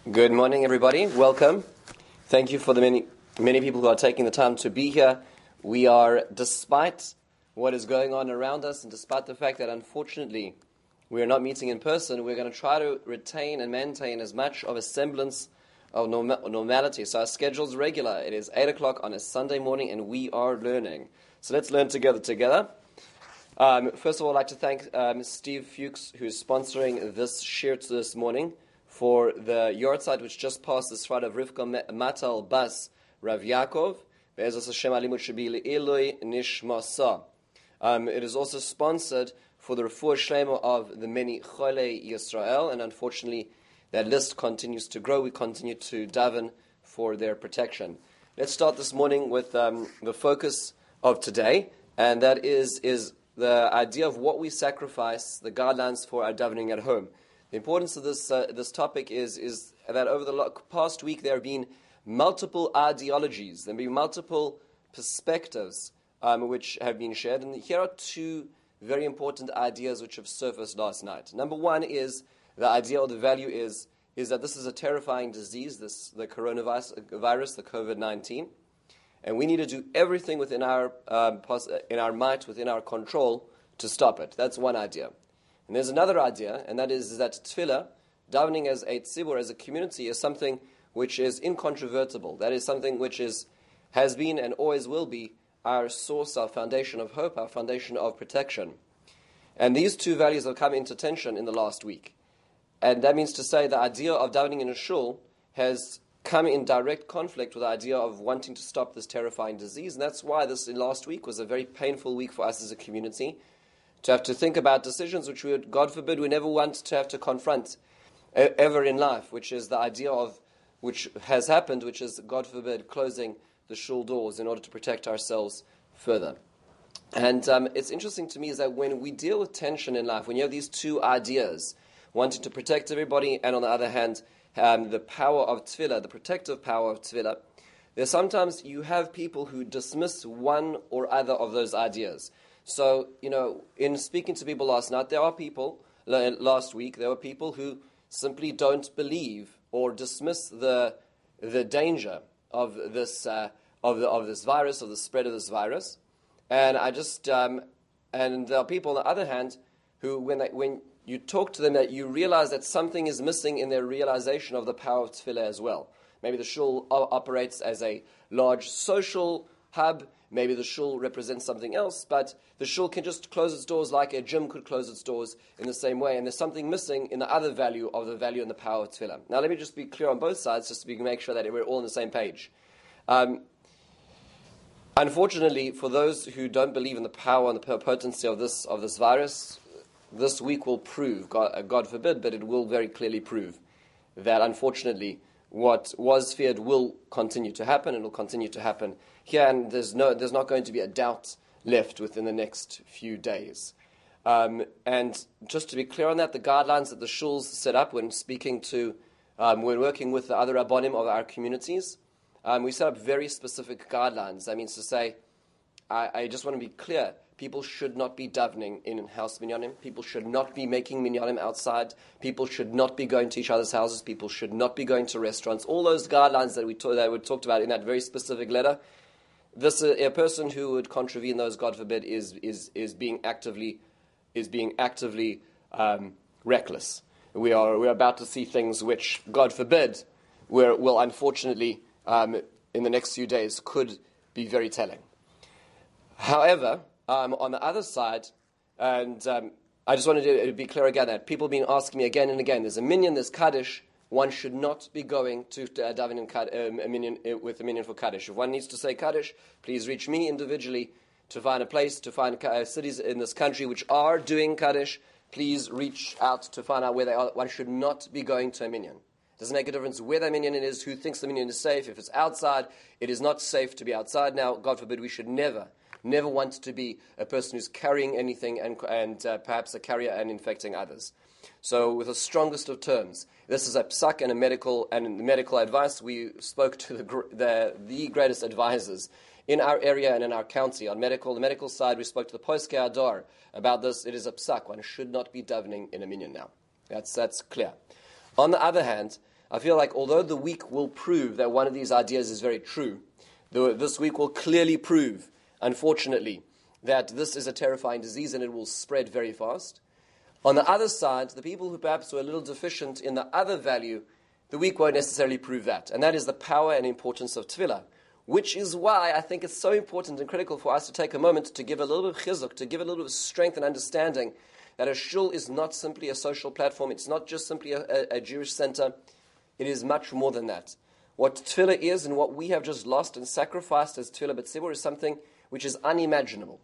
Good morning, everybody. Welcome. Thank you for the many people who are taking the time to be here. We are, despite what is going on around us, and despite the fact that unfortunately we are not meeting in person, we're going to try to retain and maintain as much of a semblance of normality. So our schedule is regular. It is 8 o'clock on a Sunday morning, and we are learning. So let's learn together. First of all, I'd like to thank Steve Fuchs, who's sponsoring this shirt this morning, for the yahrzeit which just passed this Friday of Rivka Matal Bas Rav Yaakov. It is also sponsored for the refuah shlema of the many Cholei Yisrael, and unfortunately that list continues to grow. We continue to daven for their protection. Let's start this morning with the focus of today, and that is the idea of what we sacrifice, the guidelines for our davening at home. The importance of this topic is that over the past week there have been multiple ideologies, there have been multiple perspectives which have been shared. And here are two very important ideas which have surfaced last night. Number one is the idea or the value is that this is a terrifying disease, the coronavirus, the COVID-19, and we need to do everything within our might, within our control, to stop it. That's one idea. And there's another idea, and that is that tefillah, davening as a tzibur, as a community, is something which is incontrovertible. That is something which has been and always will be our source, our foundation of hope, our foundation of protection. And these two values have come into tension in the last week. And that means to say the idea of davening in a shul has come in direct conflict with the idea of wanting to stop this terrifying disease. And that's why this last week was a very painful week for us as a community, to have to think about decisions which we would, God forbid, we never want to have to confront ever in life, which is the idea of, which has happened, which is, God forbid, closing the shul doors in order to protect ourselves further. And it's interesting to me is that when we deal with tension in life, when you have these two ideas, wanting to protect everybody, and on the other hand, the power of tefillah, the protective power of tefillah, there's sometimes you have people who dismiss one or other of those ideas. So, in speaking to people last night, there were people who simply don't believe or dismiss the danger of this of this virus, of the spread of this virus. And and there are people on the other hand who, when you talk to them, that you realize that something is missing in their realization of the power of tefillah as well. Maybe the shul operates as a large social hub. Maybe the shul represents something else, but the shul can just close its doors like a gym could close its doors in the same way. And there's something missing in the other value of the value and the power of tefillah. Now, let me just be clear on both sides, just to make sure that we're all on the same page. Unfortunately, for those who don't believe in the power and the potency of this virus, this week will prove, God forbid, but it will very clearly prove that, unfortunately, what was feared will continue to happen, and will continue to happen here, and there's not going to be a doubt left within the next few days. And just to be clear on that, the guidelines that the shuls set up when speaking to, when working with the other rabbonim of our communities, we set up very specific guidelines. That means to say, I just want to be clear, people should not be davening in house minyanim. People should not be making minyanim outside. People should not be going to each other's houses. People should not be going to restaurants. All those guidelines that we talked about in that very specific letter. A person who would contravene those, God forbid, is being actively reckless. We're about to see things which, God forbid, will unfortunately in the next few days could be very telling. However, on the other side, and I just wanted to be clear again that people have been asking me again and again, there's a minyan, there's Kaddish, one should not be going to daven with a minyan for Kaddish. If one needs to say Kaddish, please reach me individually to find a place, to find cities in this country which are doing Kaddish. Please reach out to find out where they are. One should not be going to a minyan. It doesn't make a difference where the minyan is, who thinks the minyan is safe. If it's outside, it is not safe to be outside. Now, God forbid, we should never want to be a person who's carrying anything and perhaps a carrier and infecting others. So, with the strongest of terms, this is a psak and medical advice. We spoke to the greatest advisors in our area and in our county on the medical side. We spoke to the Poskei Adar about this. It is a psak. One should not be davening in a minyan now. That's clear. On the other hand, I feel like although the week will prove that one of these ideas is very true, this week will clearly prove, unfortunately, that this is a terrifying disease and it will spread very fast. On the other side, the people who perhaps were a little deficient in the other value, the week won't necessarily prove that. And that is the power and importance of tefillah, which is why I think it's so important and critical for us to take a moment to give a little bit of chizuk, to give a little bit of strength and understanding that a shul is not simply a social platform. It's not just simply a Jewish center. It is much more than that. What tefillah is and what we have just lost and sacrificed as tefillah b'tzibur is something which is unimaginable.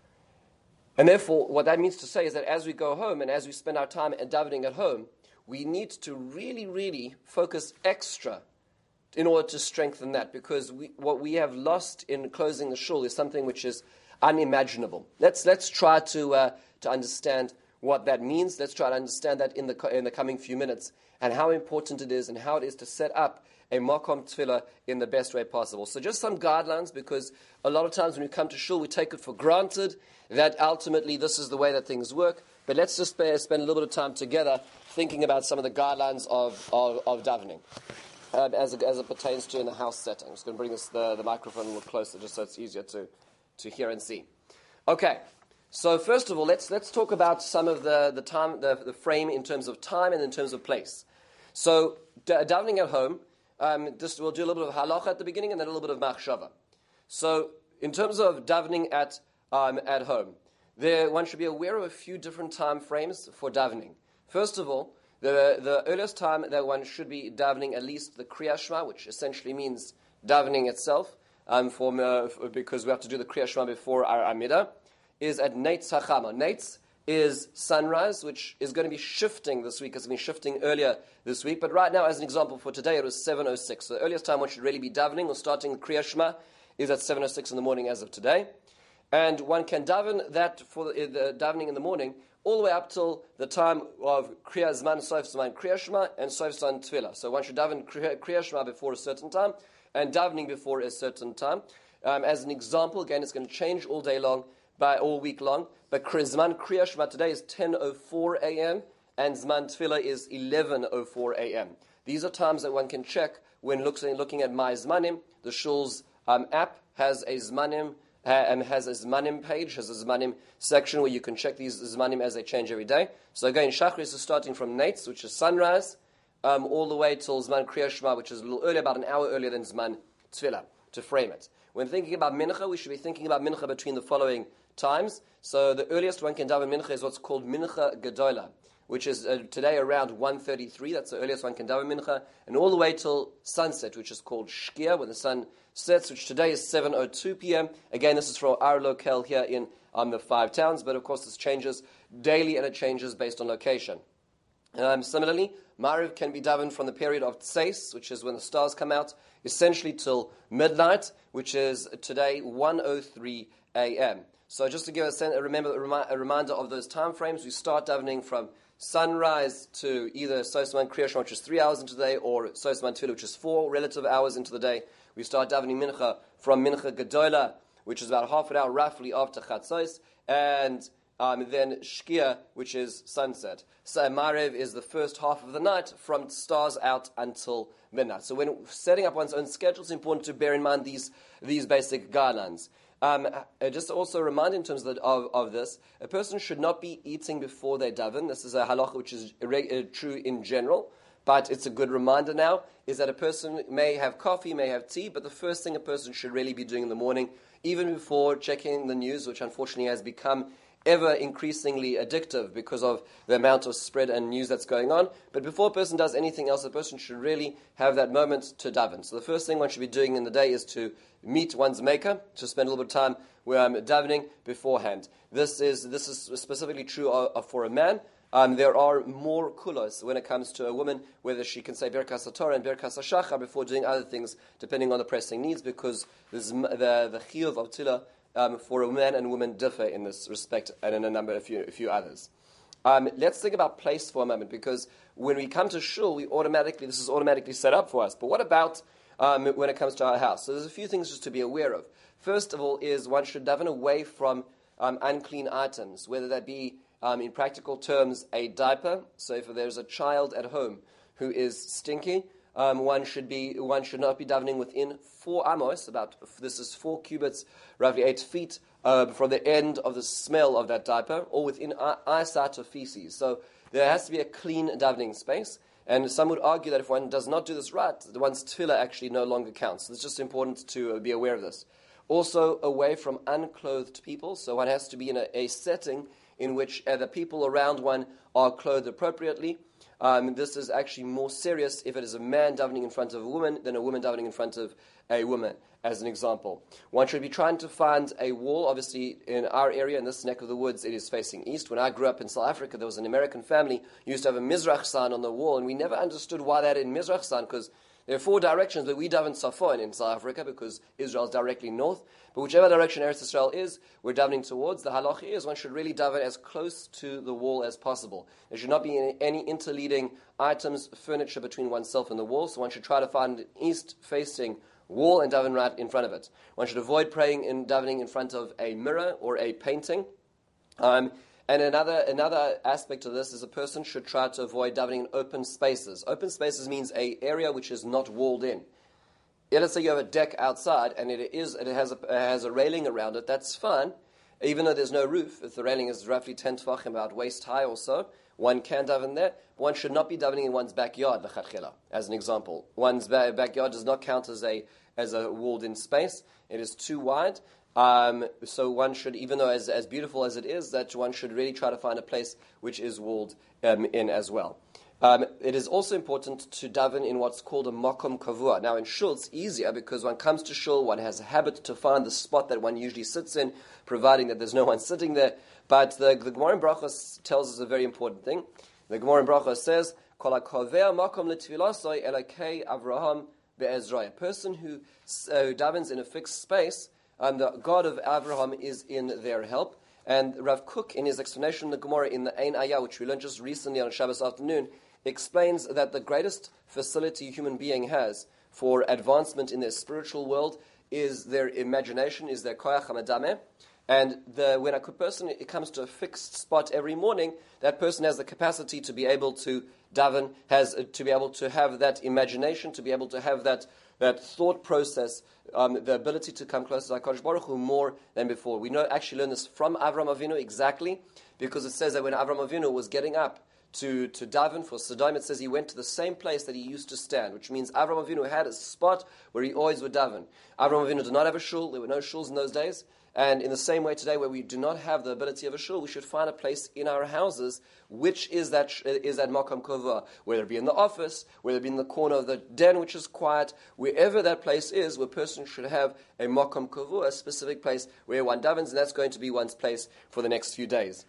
And therefore, what that means to say is that as we go home and as we spend our time davening at home, we need to really, really focus extra in order to strengthen that, because what we have lost in closing the shul is something which is unimaginable. Let's try to understand what that means. Let's try to understand that in the coming few minutes, and how important it is and how it is to set up a makom tefillah in the best way possible. So just some guidelines, because a lot of times when we come to shul, we take it for granted that ultimately this is the way that things work. But let's just spend a little bit of time together thinking about some of the guidelines of davening as it pertains to in the house setting. I'm just going to bring the microphone a little closer just so it's easier to hear and see. Okay, so first of all, let's talk about some of the time, the frame in terms of time and in terms of place. So davening at home, we'll do a little bit of halacha at the beginning and then a little bit of machshava. So in terms of davening at home, one should be aware of a few different time frames for davening. First of all, the earliest time that one should be davening at least the Kriya Shema, which essentially means davening itself, because we have to do the Kriya Shema before our Amidah, is at Neitz HaChama. Neitz is sunrise, which is going to be shifting this week. It's going to be shifting earlier this week. But right now, as an example for today, it was 7:06. So the earliest time one should really be davening or starting the Kriya Shema is at 7:06 in the morning as of today. And one can daven that for the davening in the morning all the way up till the time of Kriya Zman, Sof Zman Kriya Shema, and Sof Zman Tefillah. So one should daven Kriya Shema before a certain time and davening before a certain time. As an example, again, it's going to change all day long, all week long. But Zman Kriya Shema today is 10:04 a.m. and Zman Tefillah is 11:04 a.m. These are times that one can check when looking at My Zmanim. The Shul's app has a Zmanim page, has a Zmanim section where you can check these Zmanim as they change every day. So again, Shachris is starting from Neitz, which is sunrise, all the way till Zman Kriya Shema, which is a little earlier, about an hour earlier than Zman Tefillah, to frame it. When thinking about Mincha, we should be thinking about Mincha between the following times. So the earliest one can daven Mincha is what's called Mincha Gedola, which is today around 1:33. That's the earliest one can daven Mincha, and all the way till sunset, which is called Shkia, when the sun sets, which today is 7:02 p.m. Again, this is for our locale here in the five towns, but of course this changes daily and it changes based on location. Similarly, Mariv can be davened from the period of Tseis, which is when the stars come out, essentially till midnight, which is today 1:03 a.m. So just to give a reminder of those time frames, we start davening from sunrise to either Sosman Kriya Shema, which is 3 hours into the day, or Sosman Tefillah, which is 4 relative hours into the day. We start davening Mincha from Mincha Gedola, which is about half an hour roughly after Chatzos, and then Shkia, which is sunset. So Marev is the first half of the night from stars out until midnight. So when setting up one's own schedule, it's important to bear in mind these basic guidelines. Just to also remind in terms of this, a person should not be eating before they daven. This is a halacha which is true in general, but it's a good reminder now, is that a person may have coffee, may have tea, but the first thing a person should really be doing in the morning, even before checking the news, which unfortunately has become ever increasingly addictive because of the amount of spread and news that's going on. But before a person does anything else, a person should really have that moment to daven. So the first thing one should be doing in the day is to meet one's maker, to spend a little bit of time where I'm davening beforehand. This is specifically true for a man. There are more kulos when it comes to a woman, whether she can say Birkas HaTorah and Birkas HaShachar before doing other things, depending on the pressing needs, because the chiyuv of tefillah for a man and woman differ in this respect, and in a few others. Let's think about place for a moment, because when we come to shul, this is automatically set up for us. But what about when it comes to our house? So there's a few things just to be aware of. First of all is one should daven away from unclean items, whether that be in practical terms a diaper. So if there's a child at home who is stinky. One should not be davening within 4 amos. This is 4 cubits, roughly 8 feet from the end of the smell of that diaper, or within eyesight of feces. So there has to be a clean davening space. And some would argue that if one does not do this right, one's tefillah actually no longer counts. So it's just important to be aware of this. Also, away from unclothed people. So one has to be in a setting in which the people around one are clothed appropriately. This is actually more serious if it is a man davening in front of a woman than a woman davening in front of a woman, as an example. One should be trying to find a wall. Obviously, in our area, in this neck of the woods, it is facing east. When I grew up in South Africa, there was an American family who used to have a Mizrach sign on the wall, and we never understood why they had a Mizrach sign, because there are 4 directions, but we daven Safon in South Africa because Israel is directly north. But whichever direction Eretz Israel is, we're davening towards. The halacha is one should really daven as close to the wall as possible. There should not be any interleading items, furniture between oneself and the wall, so one should try to find an east-facing wall and daven right in front of it. One should avoid praying and davening in front of a mirror or a painting. And another aspect of this is a person should try to avoid davening in open spaces. Open spaces means an area which is not walled in. Let's say you have a deck outside and it has a railing around it. That's fine, even though there's no roof. If the railing is roughly 10 tefachim, about waist high or so, one can daven there. But one should not be davening in one's backyard, as an example. One's backyard does not count as a walled-in space. It is too wide. So one should, even though as beautiful as it is, that one should really try to find a place which is walled in as well. It is also important to daven in what's called a makom kavua. Now in shul it's easier because one comes to shul, one has a habit to find the spot that one usually sits in, providing that there's no one sitting there. But the Gemara in Brachos tells us a very important thing. The Gemara in Brachos says, Kol hakovea makom letfilasoi elokei Avraham be'ezroi. A person who davens in a fixed space, and the God of Abraham is in their help. And Rav Kook, in his explanation of the Gemara in the Ein Ayah, which we learned just recently on Shabbos afternoon, explains that the greatest facility a human being has for advancement in their spiritual world is their imagination, is their koyach hamadameh. And when a person comes to a fixed spot every morning, that person has the capacity to be able to daven, to be able to have that imagination, to be able to have that thought process, the ability to come closer to HaKadosh Baruch Hu more than before. We actually learn this from Avram Avinu exactly, because it says that when Avram Avinu was getting up to daven for Sodom, it says he went to the same place that he used to stand, which means Avram Avinu had a spot where he always would daven. Avram Avinu did not have a shul. There were no shuls in those days. And in the same way today, where we do not have the ability of a shul, we should find a place in our houses which is that makom kavua, whether it be in the office, whether it be in the corner of the den, which is quiet, wherever that place is, where a person should have a makom kavua, a specific place where one davens, and that's going to be one's place for the next few days.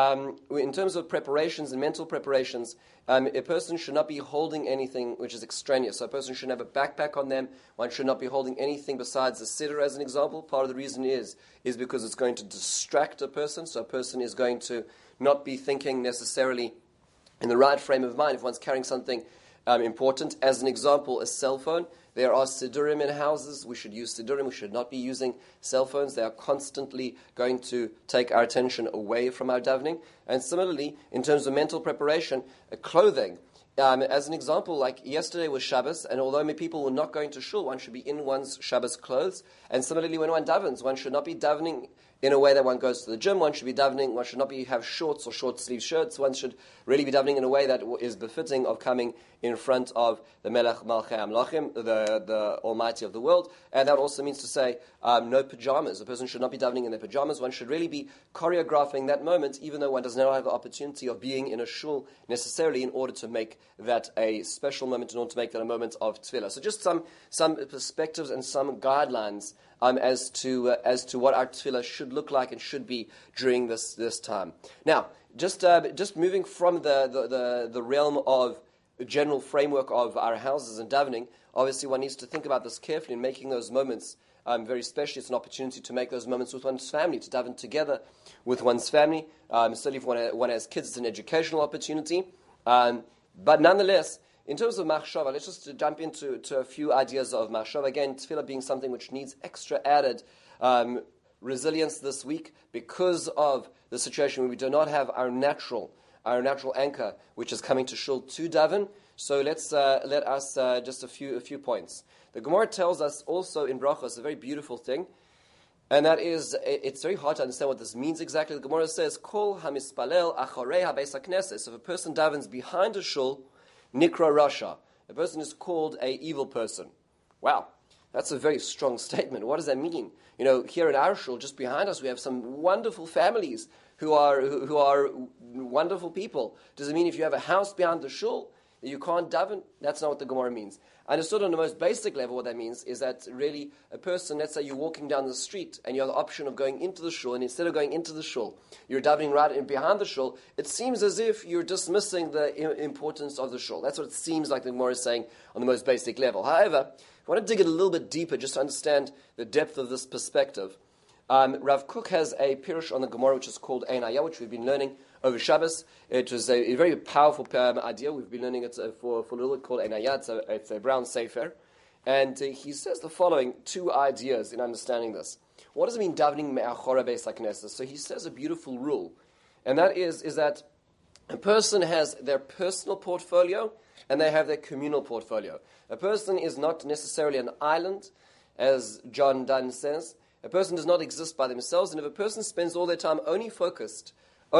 In terms of preparations and mental preparations, a person should not be holding anything which is extraneous. So a person shouldn't have a backpack on them. One should not be holding anything besides a siddur, as an example. Part of the reason is because it's going to distract a person. So a person is going to not be thinking necessarily in the right frame of mind if one's carrying something important. As an example, a cell phone. There are siddurim in houses. We should use siddurim. We should not be using cell phones. They are constantly going to take our attention away from our davening. And similarly, in terms of mental preparation, clothing. As an example, like yesterday was Shabbos, and although many people were not going to shul, one should be in one's Shabbos clothes. And similarly, when one davens, one should not be davening in a way that one goes to the gym. One should be davening. One should not have shorts or short sleeve shirts. One should really be davening in a way that is befitting of coming in front of the Melech Malchei Amlachim, the Almighty of the world. And that also means to say no pajamas. A person should not be davening in their pajamas. One should really be choreographing that moment, even though one does not have the opportunity of being in a shul necessarily, in order to make that a special moment, in order to make that a moment of tefillah. So just some perspectives and some guidelines as to what our tefillah should look like and should be during this time. Now, just moving from the realm of the general framework of our houses and davening, obviously one needs to think about this carefully and making those moments very special. It's an opportunity to make those moments with one's family, to daven together with one's family. Certainly if one has kids, it's an educational opportunity. But nonetheless, in terms of machshava, let's just jump into a few ideas of machshava. Again, tefillah being something which needs extra added resilience this week because of the situation where we do not have our natural anchor, which is coming to shul to daven. So let us just a few points. The Gemara tells us also in Brachos a very beautiful thing, and that is, it's very hard to understand what this means exactly. The Gemara says, Kol hamispalel acharei habeis hakneses. If a person davens behind a shul, nikra rasha. A person is called a evil person. Wow, that's a very strong statement. What does that mean? Here at our shul, just behind us, we have some wonderful families who are wonderful people. Does it mean if you have a house behind the shul, you can't daven? That's not what the Gemara means. Understood on the most basic level, what that means is that really a person, let's say you're walking down the street and you have the option of going into the shul, and instead of going into the shul, you're davening right in behind the shul, it seems as if you're dismissing the importance of the shul. That's what it seems like the Gemara is saying on the most basic level. However, I want to dig it a little bit deeper just to understand the depth of this perspective. Rav Kook has a pirush on the Gemara which is called Ein Hayah, which we've been learning over Shabbos. It was a very powerful idea. We've been learning it for a little bit called Ein Hayah. It's a brown sefer. And he says the following two ideas in understanding this. What does it mean, davening me'achora beis hakneses? So he says a beautiful rule. And that is that a person has their personal portfolio and they have their communal portfolio. A person is not necessarily an island, as John Donne says. A person does not exist by themselves, and if a person spends all their time only focused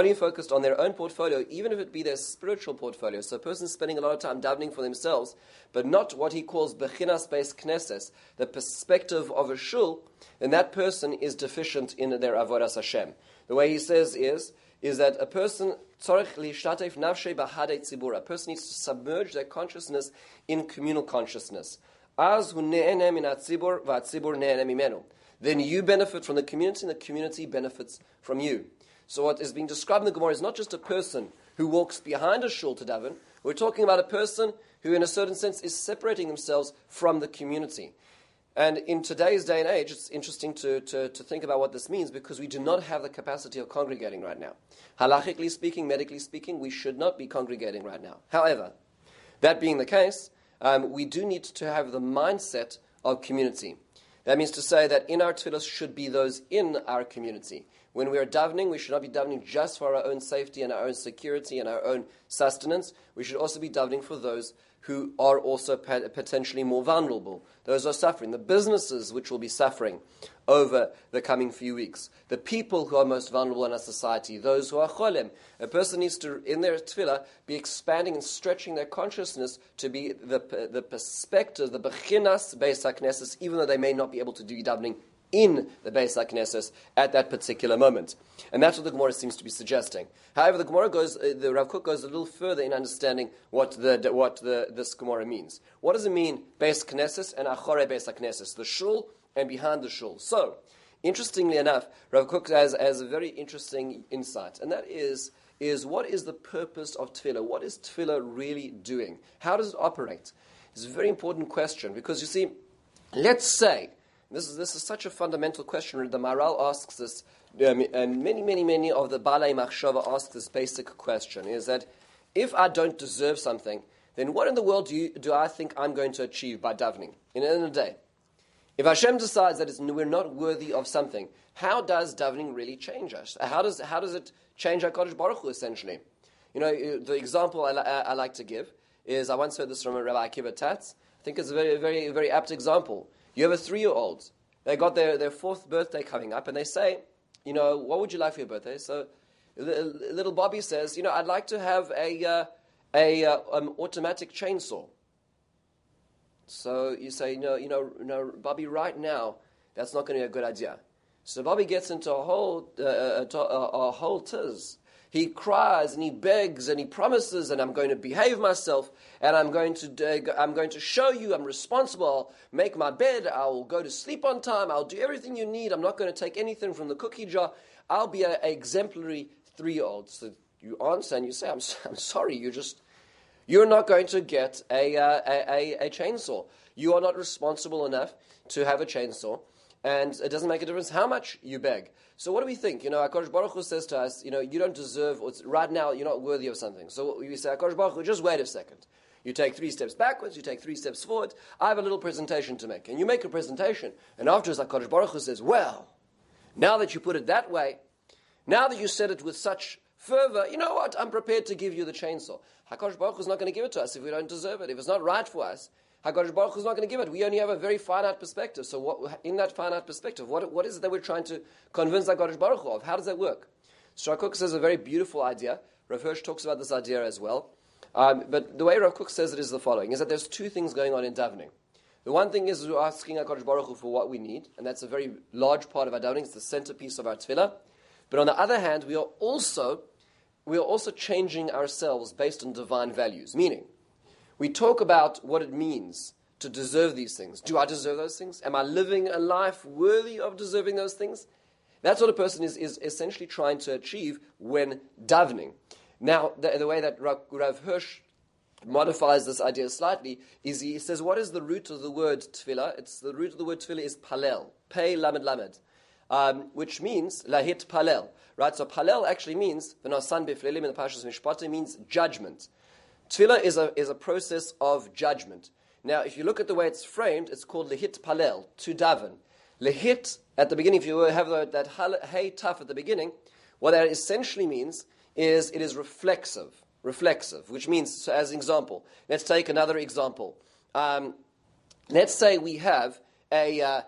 on their own portfolio, even if it be their spiritual portfolio, so a person spending a lot of time davening for themselves, but not what he calls bechinas beis knesses, the perspective of a shul, then that person is deficient in their avodas Hashem. The way he says is that a person tzorech lishtatef nafshei b'hadei tzibur. A person needs to submerge their consciousness in communal consciousness. Az hu ne'enem min hatzibur v'hatzibur ne'enem mimenu. Then you benefit from the community, and the community benefits from you. So what is being described in the Gemara is not just a person who walks behind a shul to daven. We're talking about a person who, in a certain sense, is separating themselves from the community. And in today's day and age, it's interesting to think about what this means, because we do not have the capacity of congregating right now. Halachically speaking, medically speaking, we should not be congregating right now. However, that being the case, we do need to have the mindset of community. That means to say that in our tefillos should be those in our community. When we are davening, we should not be davening just for our own safety and our own security and our own sustenance. We should also be davening for those who are also potentially more vulnerable. Those are suffering. The businesses which will be suffering over the coming few weeks. The people who are most vulnerable in our society. Those who are cholem. A person needs to, in their tefillah, be expanding and stretching their consciousness to be the perspective, the bechinas beis hakneses, even though they may not be able to do davening in the Beis HaKnesses at that particular moment. And that's what the Gemara seems to be suggesting. However, the Rav Kook goes a little further in understanding what this Gemara means. What does it mean, Beis Knesses and Achorei Beis HaKnesses, the shul and behind the shul? So, interestingly enough, Rav Kook has a very interesting insight, and that is what is the purpose of tefillah? What is tefillah really doing? How does it operate? It's a very important question, because you see, let's say, this is such a fundamental question. The Maharal asks this, and many of the Balei Machshava ask this basic question, is that if I don't deserve something, then what in the world do I think I'm going to achieve by davening? In the end of the day, if Hashem decides that we're not worthy of something, how does davening really change us? How does it change HaKadosh Baruch Hu, essentially? The example I like to give is, I once heard this from Rabbi Akiva Tatz. I think it's a very, very, very apt example. You have a 3-year-old. They got their 4th birthday coming up, and they say, what would you like for your birthday? So little Bobby says, I'd like to have a automatic chainsaw. So you say, no, Bobby, right now, that's not going to be a good idea. So Bobby gets into a whole tiz. He cries and he begs and he promises, and I'm going to behave myself, and I'm going to show you I'm responsible. I'll make my bed. I'll go to sleep on time. I'll do everything you need. I'm not going to take anything from the cookie jar. I'll be an exemplary 3-year-old. So you answer and you say, I'm sorry. You're not going to get a chainsaw. You are not responsible enough to have a chainsaw. And it doesn't make a difference how much you beg. So what do we think? HaKadosh Baruch Hu says to us, you don't deserve, right now you're not worthy of something. So we say, HaKadosh Baruch Hu, just wait a second. You take 3 steps backwards, you take 3 steps forward. I have a little presentation to make. And you make a presentation. And afterwards, HaKadosh Baruch Hu says, well, now that you put it that way, now that you said it with such fervor, you know what, I'm prepared to give you the chainsaw. HaKadosh Baruch Hu is not going to give it to us if we don't deserve it. If it's not right for us, HaKadosh Baruch Hu is not going to give it. We only have a very finite perspective. So in that finite perspective, what is it that we're trying to convince HaKadosh Baruch Hu of? How does that work? So Rav Kook says a very beautiful idea. Rav Hirsch talks about this idea as well. But the way Rav Kook says it is the following, is that there's two things going on in davening. The one thing is we're asking HaKadosh Baruch Hu for what we need, and that's a very large part of our davening. It's the centerpiece of our tefillah. But on the other hand, we are also changing ourselves based on divine values. Meaning, we talk about what it means to deserve these things. Do I deserve those things? Am I living a life worthy of deserving those things? That's what a person is essentially trying to achieve when davening. Now, the way that Rav Hirsch modifies this idea slightly is he says, what is the root of the word tefillah? The root of the word tefillah is palel, pei lamed lamed, which means lahit palel, right? So palel actually means v'nasan b'fleilim in the Parshas Mishpatim means judgment. Tefillah is a process of judgment. Now, if you look at the way it's framed, it's called lahit palel, to daven. Lahit at the beginning, if you have that hey taf at the beginning, what that essentially means is it is reflexive, which means, so as an example, let's take another example. Let's say we have the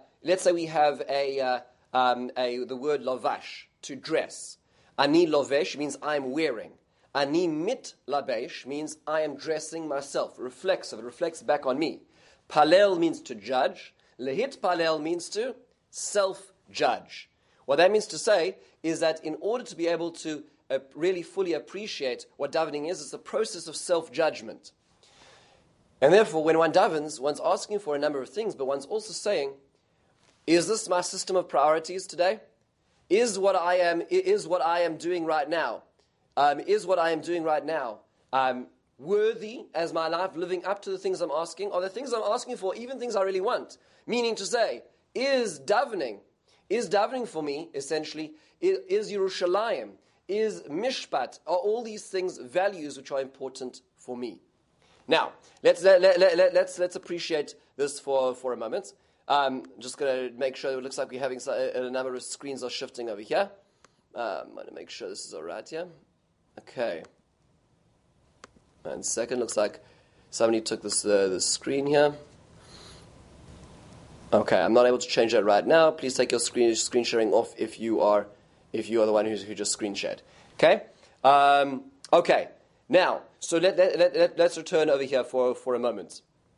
word lavash, to dress. Ani lovesh means I'm wearing. Ani mit labesh means I am dressing myself. Reflexive, it reflects back on me. Palel means to judge. Lehit palel means to self-judge. What that means to say is that in order to be able to really fully appreciate what davening is, it's a process of self-judgment. And therefore, when one davens, one's asking for a number of things, but one's also saying, is this my system of priorities today? Is what I am doing right now worthy as my life, living up to the things I'm asking? Are the things I'm asking for even things I really want? Meaning to say, is davening for me, essentially, is Yerushalayim, is Mishpat, are all these things values which are important for me? Now, let's appreciate this for a moment. Just going to make sure it looks like we're having a number of screens are shifting over here. I'm going to make sure this is all right here. Okay. 1 second. Looks like somebody took the screen here. Okay, I'm not able to change that right now. Please take your screen sharing off if you are the one who just screen shared. Okay. Okay. Now, so let's return over here for a moment.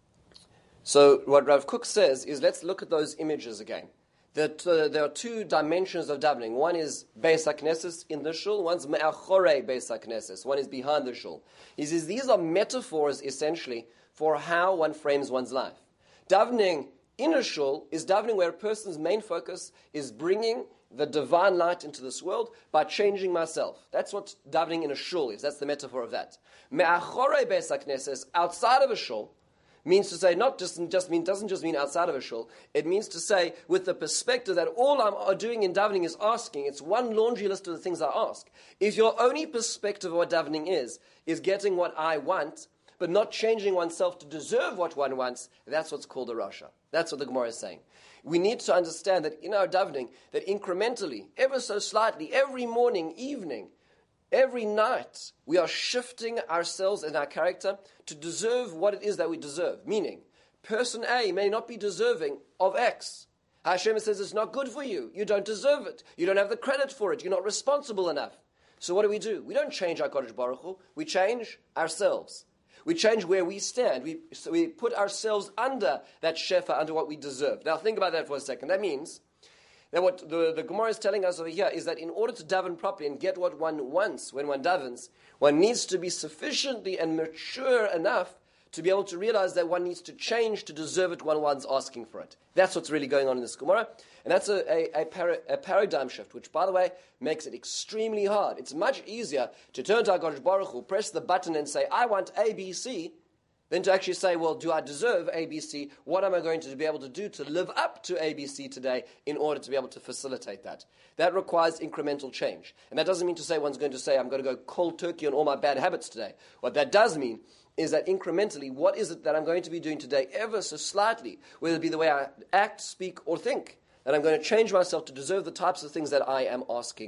So what Rav Kook says is, let's look at those images again. There are two dimensions of davening. One is Beis HaKnesses in the shul, one's Me'achorei Beis HaKnesses, one is behind the shul. He says these are metaphors, essentially, for how one frames one's life. Davening in a shul is davening where a person's main focus is bringing the divine light into this world by changing myself. That's what davening in a shul is. That's the metaphor of that. Me'achorei Beis HaKnesses, outside of a shul, means to say doesn't just mean outside of a shul. It means to say with the perspective that all I'm doing in davening is asking. It's one laundry list of the things I ask. If your only perspective of what davening is getting what I want, but not changing oneself to deserve what one wants, that's what's called a rasha. That's what the Gemara is saying. We need to understand that in our davening, that incrementally, ever so slightly, every morning, evening, every night, we are shifting ourselves and our character to deserve what it is that we deserve. Meaning, person A may not be deserving of X. Hashem says it's not good for you. You don't deserve it. You don't have the credit for it. You're not responsible enough. So what do? We don't change our HaKadosh Baruch Hu. We change ourselves. We change where we stand. We put ourselves under that shefa, under what we deserve. Now think about that for a second. That means that what the Gemara is telling us over here is that in order to daven properly and get what one wants when one davens, one needs to be sufficiently and mature enough to be able to realize that one needs to change to deserve it when one's asking for it. That's what's really going on in this Gemara. And that's a paradigm shift, which, by the way, makes it extremely hard. It's much easier to turn to HaKadosh Baruch Hu, press the button and say, I want A, B, C, than to actually say, well, do I deserve ABC? What am I going to be able to do to live up to ABC today in order to be able to facilitate that? That requires incremental change. And that doesn't mean to say one's going to say, I'm going to go cold turkey on all my bad habits today. What that does mean is that incrementally, what is it that I'm going to be doing today ever so slightly, whether it be the way I act, speak, or think, that I'm going to change myself to deserve the types of things that I am asking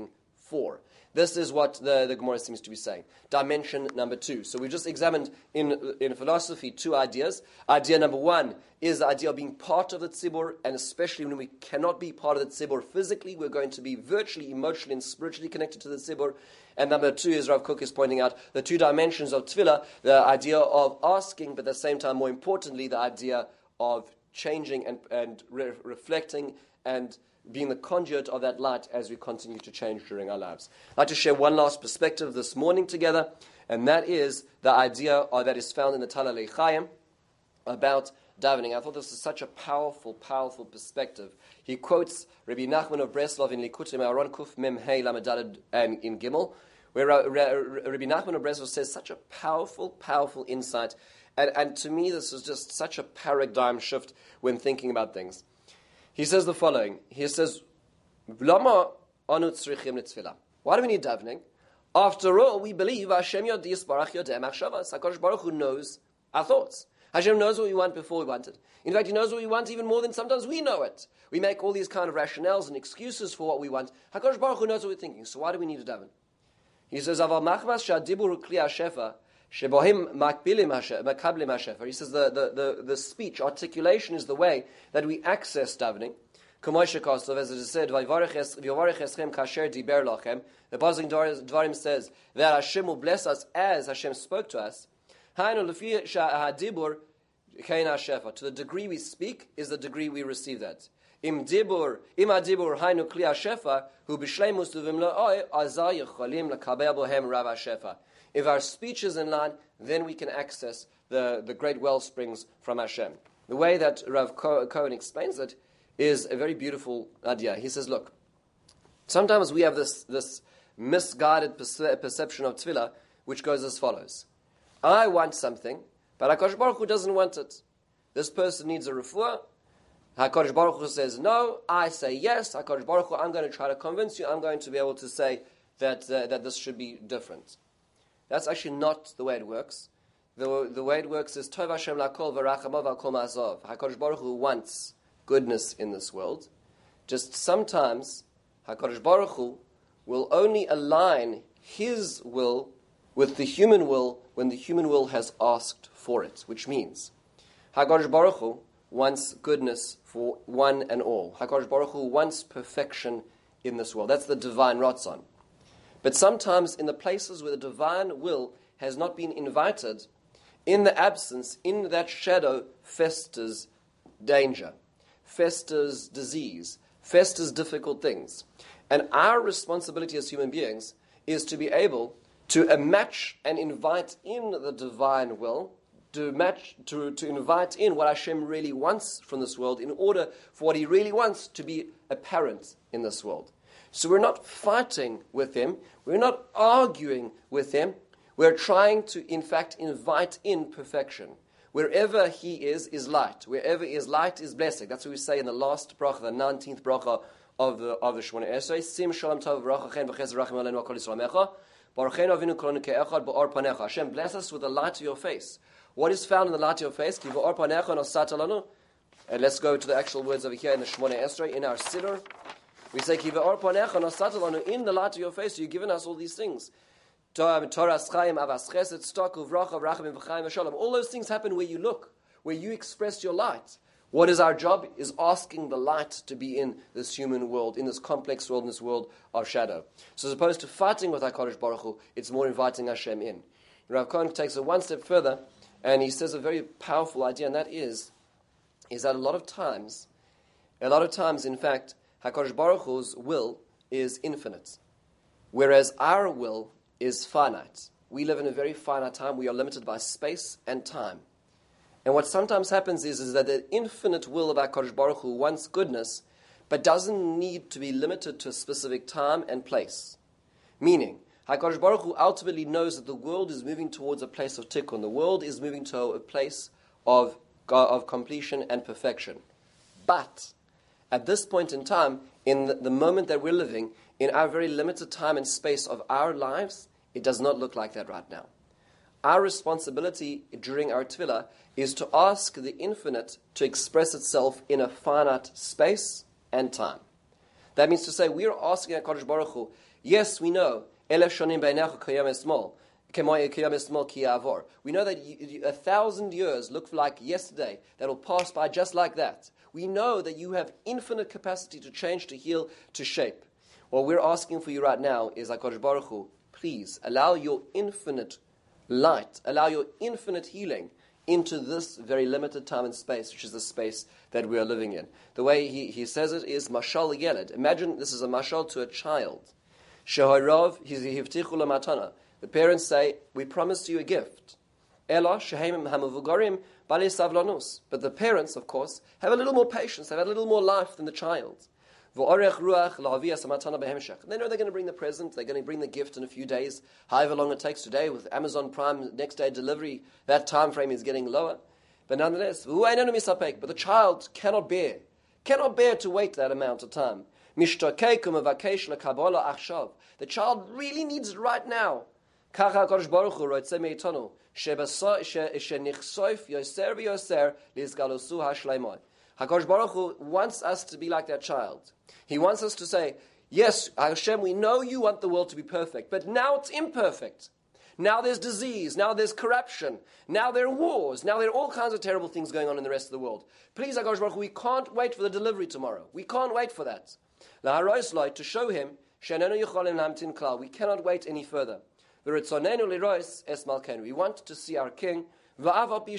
4. This is what the Gemara seems to be saying. Dimension number 2. So we just examined in philosophy 2 ideas. Idea number 1 is the idea of being part of the tzibur, and especially when we cannot be part of the tzibur physically, we're going to be virtually, emotionally, and spiritually connected to the tzibur. And number 2 is, Rav Kook is pointing out, the 2 dimensions of tefillah, the idea of asking, but at the same time, more importantly, the idea of changing and reflecting and being the conduit of that light as we continue to change during our lives. I'd like to share one last perspective this morning together, and that is the idea that is found in the Talalei Chaim about davening. I thought this is such a powerful, powerful perspective. He quotes Rabbi Nachman of Breslov in Likutei Moharan Kuf Mem Hey Lamed and in Gimel, where Rabbi Nachman of Breslov says such a powerful, powerful insight. And to me, this is just such a paradigm shift when thinking about things. He says the following. He says, Lama anu tzrichim litzvila. Why do we need davening? After all, we believe Hashem Yod Yisbarach Yodeh Machshavas. HaKadosh Baruch Hu knows our thoughts. Hashem knows what we want before we want it. In fact, He knows what we want even more than sometimes we know it. We make all these kind of rationales and excuses for what we want. HaKadosh Baruch Hu knows what we're thinking. So why do we need to daven? He says, Aval machmas sha'dibur kli hashefa shebohim makbilim makablim hashefa. He says the speech, articulation is the way that we access davening. K'moshe Kosov, as it is said, V'yorech eschem kasher diber lachem. The Pasuk Dvarim says that Hashem will bless us as Hashem spoke to us. Hainu lefi sha'adibur kein hashefa. To the degree we speak is the degree we receive that. Im adibur hainu kli hashefa hu b'shleimus uvimla'oi azay yecholim lekabel bohem rav hashefa. If our speech is in line, then we can access the great well springs from Hashem. The way that Rav Cohen explains it is a very beautiful idea. He says, look, sometimes we have this misguided perception of tefillah, which goes as follows. I want something, but HaKadosh Baruch Hu doesn't want it. This person needs a refuah. HaKadosh Baruch Hu says no. I say yes. HaKadosh Baruch Hu, I'm going to try to convince you. I'm going to be able to say that this should be different. That's actually not the way it works. The way it works is Tov Hashem lakol v'rachamav al kol ma'azov. HaKadosh Baruch Hu wants goodness in this world. Just sometimes HaKadosh Baruch Hu will only align His will with the human will when the human will has asked for it, which means HaKadosh Baruch Hu wants goodness for one and all. HaKadosh Baruch Hu wants perfection in this world. That's the divine Ratzon. But sometimes in the places where the divine will has not been invited, in the absence, in that shadow, festers danger, festers disease, festers difficult things. And our responsibility as human beings is to be able to match and invite in the divine will, to invite in what Hashem really wants from this world in order for what He really wants to be apparent in this world. So we're not fighting with Him, we're not arguing with Him, we're trying to, in fact, invite in perfection. Wherever He is light. Wherever is light is blessing. That's what we say in the last bracha, the 19th bracha of the Shemona Esrei. Sim shalom tov v'racha chen v'ches rachim aleinu akol Yisrael mecha. Barucheinu avinu kolonu ke'echad ba'or panecha. Hashem, bless us with the light of Your face. What is found in the light of Your face? Ki v'or panecha nosat alanu. And let's go to the actual words over here in the Shemona Esrei, in our Siddur. We say, Ki v'or panecha nosat alanu. In the light of Your face, You've given us all these things. All those things happen where you look, where you express your light. What is our job? Is asking the light to be in this human world, in this complex world, in this world of shadow. So as opposed to fighting with HaKadosh Baruch Hu, it's more inviting Hashem in. Rav Cohen takes it one step further, and he says a very powerful idea, and that is that a lot of times, in fact, HaKadosh Baruch Hu's will is infinite, whereas our will is finite. We live in a very finite time. We are limited by space and time. And what sometimes happens is that the infinite will of HaKadosh Baruch Hu wants goodness, but doesn't need to be limited to a specific time and place. Meaning, HaKadosh Baruch Hu ultimately knows that the world is moving towards a place of tikkun. The world is moving to a place of completion and perfection. But at this point in time, in the moment that we're living, in our very limited time and space of our lives, it does not look like that right now. Our responsibility during our tefillah is to ask the infinite to express itself in a finite space and time. That means to say, we are asking HaKadosh Baruch Hu, Yes, we know. We know that 1,000 years look like yesterday. That will pass by just like that. We know that you have infinite capacity to change, to heal, to shape. What we're asking for you right now is, HaKadosh Baruch Hu, please allow your infinite light, allow your infinite healing into this very limited time and space, which is the space that we are living in. The way he says it is mashal yeled. Imagine this is a mashal to a child. Shehorav hivtichu lamatana. The parents say, we promised you a gift. Ela shehem hamavugarim bali savlanus. But the parents, of course, have a little more patience, have a little more life than the child. They know they're going to bring the present, they're going to bring the gift in a few days, however long it takes today with Amazon Prime next day delivery, that time frame is getting lower. But nonetheless, but the child cannot bear to wait that amount of time. The child really needs it right now. HaKadosh Baruch Hu wants us to be like that child. He wants us to say, yes, Hashem, we know you want the world to be perfect, but now it's imperfect. Now there's disease, now there's corruption, now there are wars, now there are all kinds of terrible things going on in the rest of the world. Please, HaKadosh Baruch Hu, we can't wait for the delivery tomorrow. We can't wait for that. To show him, we cannot wait any further. We want to see our King. Even though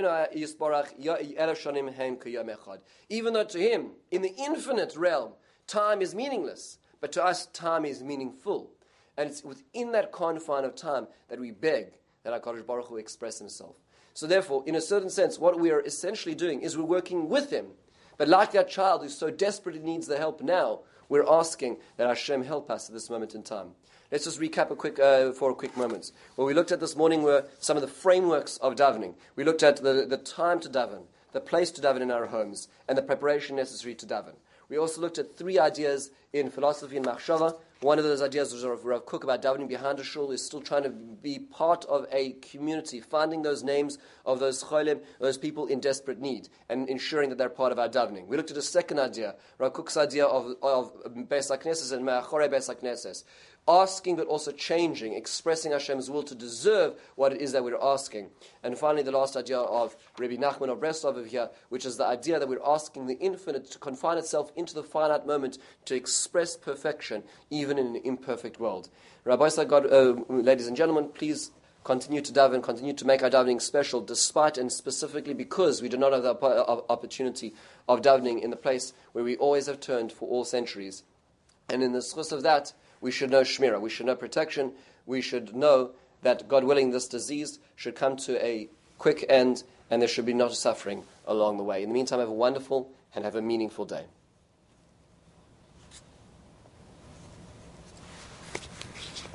to him, in the infinite realm, time is meaningless, but to us, time is meaningful. And it's within that confine of time that we beg that HaKadosh Baruch Hu express himself. So therefore, in a certain sense, what we are essentially doing is we're working with him. But like that child who so desperately needs the help now, we're asking that Hashem help us at this moment in time. Let's just recap for a quick moment. What we looked at this morning were some of the frameworks of davening. We looked at the time to daven, the place to daven in our homes, and the preparation necessary to daven. We also looked at 3 ideas in philosophy and machshava. One of those ideas was of Rav Kook about davening behind a shul, is still trying to be part of a community, finding those names of those cholim, those people in desperate need, and ensuring that they're part of our davening. We looked at a second idea, Rav Kook's idea of Beis HaKnesses and Me'achorei Beis HaKnesses. Asking but also changing, expressing Hashem's will to deserve what it is that we're asking. And finally, the last idea of Rabbi Nachman of Breslov over here, which is the idea that we're asking the infinite to confine itself into the finite moment to express perfection, even in an imperfect world. Rabbi Sagad, ladies and gentlemen, please continue to daven, continue to make our davening special, despite and specifically because we do not have the opportunity of davening in the place where we always have turned for all centuries. And in the source of that, we should know Shmirah, we should know protection, we should know that, God willing, this disease should come to a quick end and there should be not suffering along the way. In the meantime, have a wonderful and have a meaningful day.